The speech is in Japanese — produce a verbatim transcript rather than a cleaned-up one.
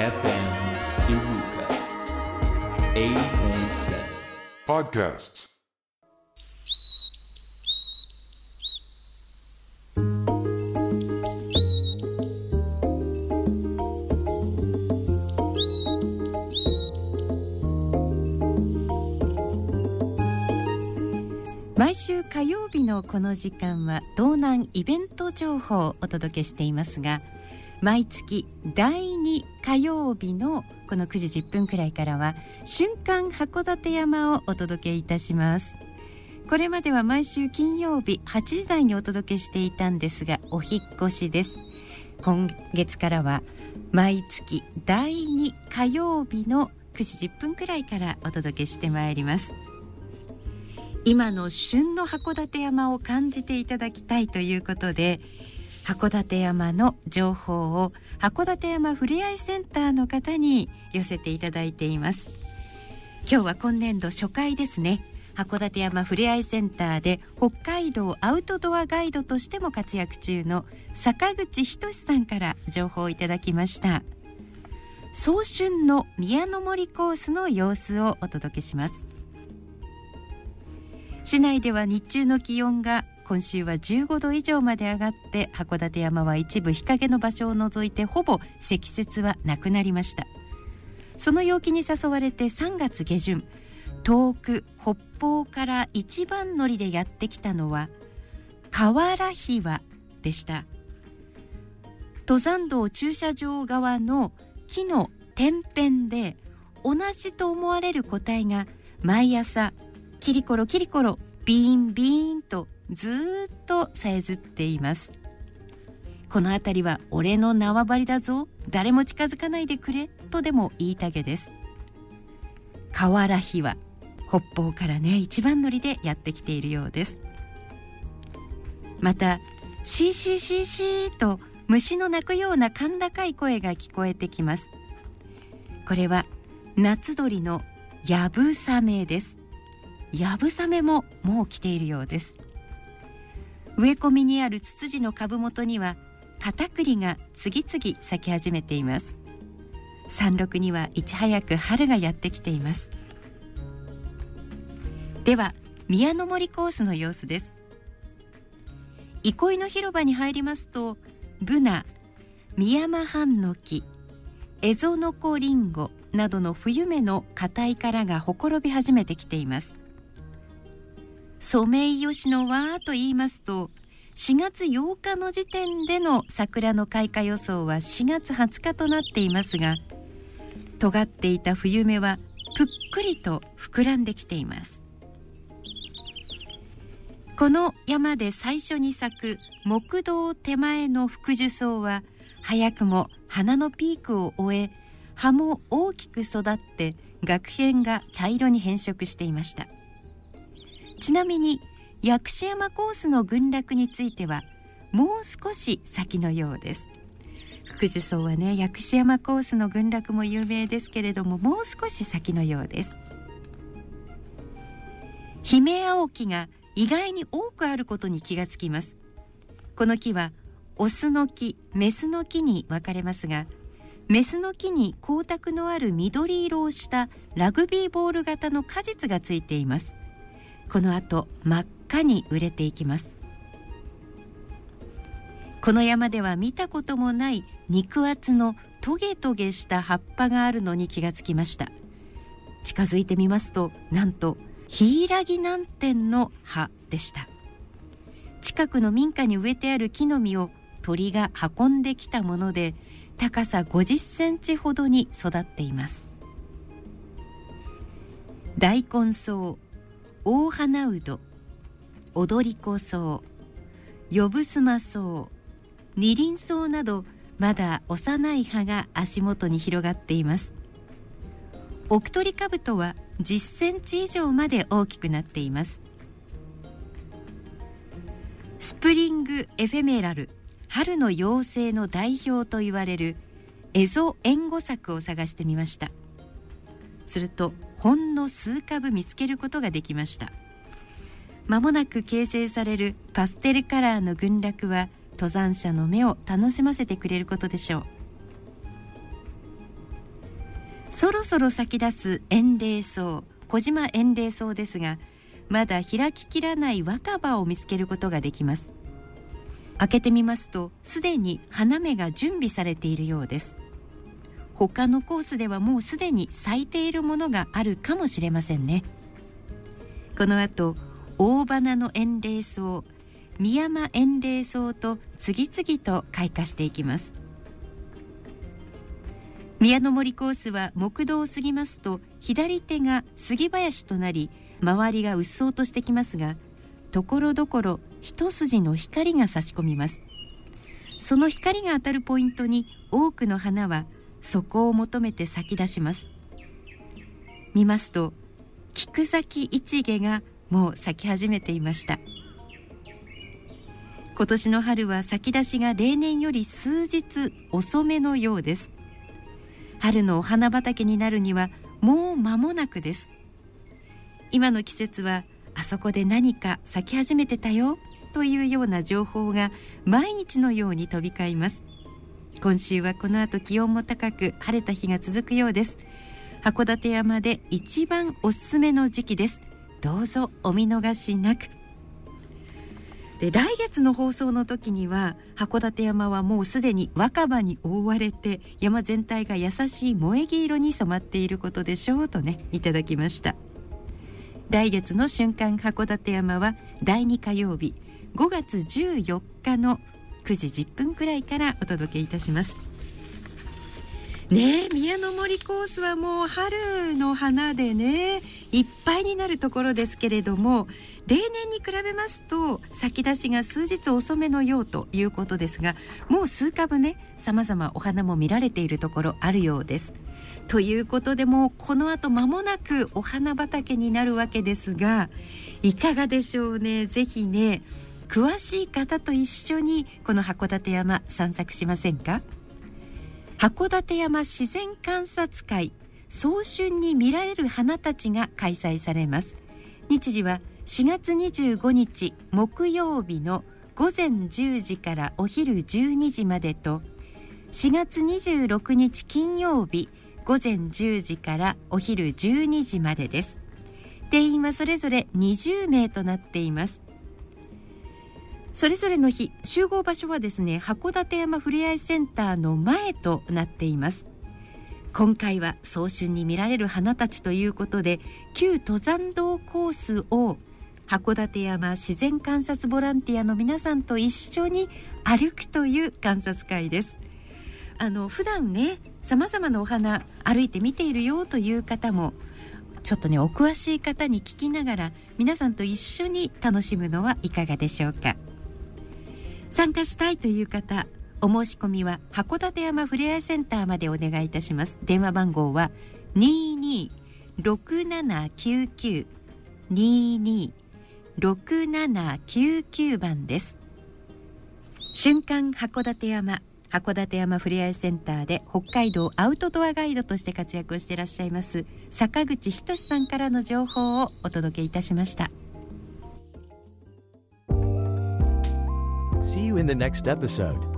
エフエム Iruka はちじゅうてんなな Podcasts. .毎週火曜日のこの時間は道南イベント情報をお届けしていますが、毎月だいに火曜日のこのくじじゅっぷんくらいからは瞬間函館山をお届けいたします。これまでは毎週金曜日はちじ台にお届けしていたんですが、お引っ越しです。今月からは毎月だいに火曜日のくじじゅっぷんくらいからお届けしてまいります。今の旬の函館山を感じていただきたいということで、函館山の情報を函館山ふれあいセンターの方に寄せていただいています。今日は今年度初回ですね。函館山ふれあいセンターで北海道アウトドアガイドとしても活躍中の坂口仁さんから情報をいただきました。早春の宮の森コースの様子をお届けします。市内では日中の気温が今週はじゅうごど以上まで上がって、函館山は一部日陰の場所を除いてほぼ積雪はなくなりました。その陽気に誘われてさんがつげじゅん、遠く北方から一番乗りでやってきたのは河原ひわでした。登山道駐車場側の木の天辺で同じと思われる個体が毎朝キリコロキリコロビーンビーンとずーっとさえずっています。この辺りは俺の縄張りだぞ、誰も近づかないでくれとでも言いたげです。河原ひわ、北方からね一番乗りでやってきているようです。またシーシーシーシーと虫の鳴くような甲高い声が聞こえてきます。これは夏鳥のやぶさめです。やぶさめももう来ているようです。植え込みにあるツツジの株元にはカタクリが次々咲き始めています。山麓にはいち早く春がやってきています。では宮の森コースの様子です。憩いの広場に入りますと、ブナ、ミヤマハンノキ、エゾノコリンゴなどの冬芽の硬い殻がほころび始めてきています。ソメイヨシノはと言いますと、しがつようかの時点での桜の開花予想はしがつはつかとなっていますが、尖っていた冬芽はぷっくりと膨らんできています。この山で最初に咲く木道手前の福寿草は早くも花のピークを終え、葉も大きく育って萼片が茶色に変色していました。ちなみに薬師山コースの群落についてはもう少し先のようです。福寿草はね、薬師山コースの群落も有名ですけれども、もう少し先のようです。ヒメアオキが意外に多くあることに気がつきます。この木はオスの木、メスの木に分かれますが、メスの木に光沢のある緑色をしたラグビーボール型の果実がついています。この後真っ赤に熟れていきます。この山では見たこともない肉厚のトゲトゲした葉っぱがあるのに気がつきました。近づいてみますと、なんとヒイラギナンテンの葉でした。近くの民家に植えてある木の実を鳥が運んできたもので、高さごじゅっセンチほどに育っています。大根草、大花うど、踊り子草、呼ぶすま草、二輪草など、まだ幼い葉が足元に広がっています。オクトリカブトはじゅっセンチ以上まで大きくなっています。スプリングエフェメラル、春の妖精の代表といわれるエゾエンゴサクを探してみました。するとほんの数株見つけることができました。まもなく形成されるパステルカラーの群落は登山者の目を楽しませてくれることでしょう。 そろそろ咲き出す塩嶺草、小島塩嶺草ですが、まだ開ききらない若葉を見つけることができます。開けてみますと、すでに花芽が準備されているようです。他のコースではもうすでに咲いているものがあるかもしれませんね。この後、大花の塩嶺草、三山塩嶺草と次々と開花していきます。宮の森コースは木道を過ぎますと、左手が杉林となり、周りがうっそうとしてきますが、ところどころ一筋の光が差し込みます。その光が当たるポイントに多くの花はそこを求めて咲き出します。見ますと、菊咲一毛がもう咲き始めていました。今年の春は咲き出しが例年より数日遅めのようです。春のお花畑になるにはもう間もなくです。今の季節はあそこで何か咲き始めてたよというような情報が毎日のように飛び交います。今週はこの後気温も高く晴れた日が続くようです。函館山で一番おすすめの時期です。どうぞお見逃しなく。で、来月の放送の時には函館山はもうすでに若葉に覆われて、山全体が優しい萌黄色に染まっていることでしょうとね、いただきました。来月の瞬間函館山はだいに火曜日ごがつじゅうよっかのくじじゅっぷんくらいからお届けいたしますね。え、宮の森コースはもう春の花でねいっぱいになるところですけれども、例年に比べますと咲き出しが数日遅めのようということですが、もう数株ね様々お花も見られているところあるようです。ということで、もうこの後間もなくお花畑になるわけですが、いかがでしょうね。ぜひね、詳しい方と一緒にこの函館山散策しませんか。函館山自然観察会早春に見られる花たちが開催されます。日時はしがつにじゅうごにち木曜日のごぜんじゅうじからお昼じゅうにじまでと、しがつにじゅうろくにち金曜日ごぜんじゅうじからお昼じゅうにじまでです。定員はそれぞれにじゅうめいとなっています。それぞれの日、集合場所はですね、函館山ふれあいセンターの前となっています。今回は早春に見られる花たちということで、旧登山道コースを函館山自然観察ボランティアの皆さんと一緒に歩くという観察会です。あの普段ね、様々なお花歩いて見ているよという方も、ちょっとねお詳しい方に聞きながら皆さんと一緒に楽しむのはいかがでしょうか。参加したいという方、お申し込みは函館山ふれあいセンターまでお願いいたします。電話番号は にーにーろくななきゅうきゅう にーにーろくななきゅうきゅう 番です。瞬間函館山、函館山ふれあいセンターで北海道アウトドアガイドとして活躍をしていらっしゃいます坂口仁さんからの情報をお届けいたしました。 See you in the next episode.